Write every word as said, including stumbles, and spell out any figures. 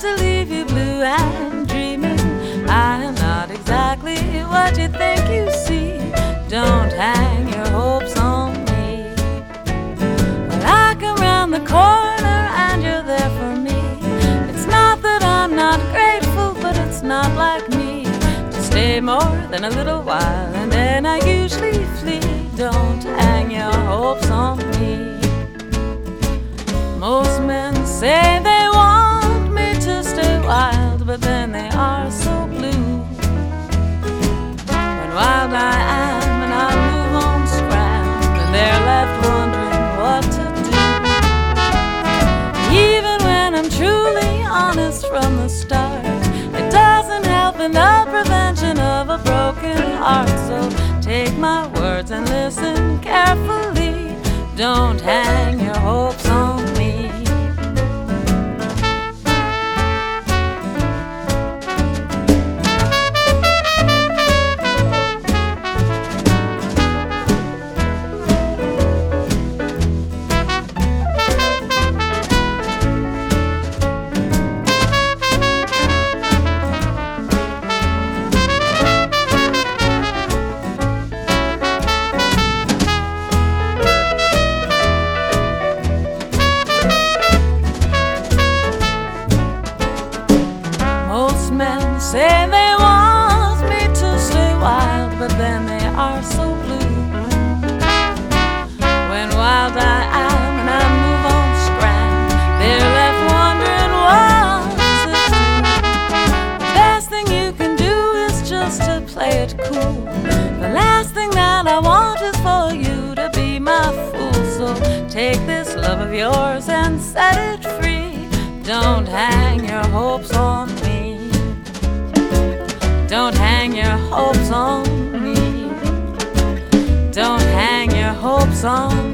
to leave you blue and dreaming. I am not exactly what you think you see. Don't hang your hopes on me. When I come round the corner and you're there for me, it's not that I'm not grateful, but it's not like me to stay more than a little while, and then I usually flee. Don't hang your hopes on me. Most men say they want me to stay wild, but then they are so blue. When wild I am and I move on scram, and they're left wondering what to do. Even when I'm truly honest from the start, it doesn't help in the prevention of a broken heart. So take my words and listen carefully. Don't hang your hopes on me. Men say they want me to stay wild, but then they are so blue. When wild I am and I move on scram, they're left wondering what's it do. The best thing you can do is just to play it cool. The last thing that I want is for you to be my fool. So take this love of yours and set it free. Don't hang your hopes on me. Don't hang your hopes on me. Don't hang your hopes on me.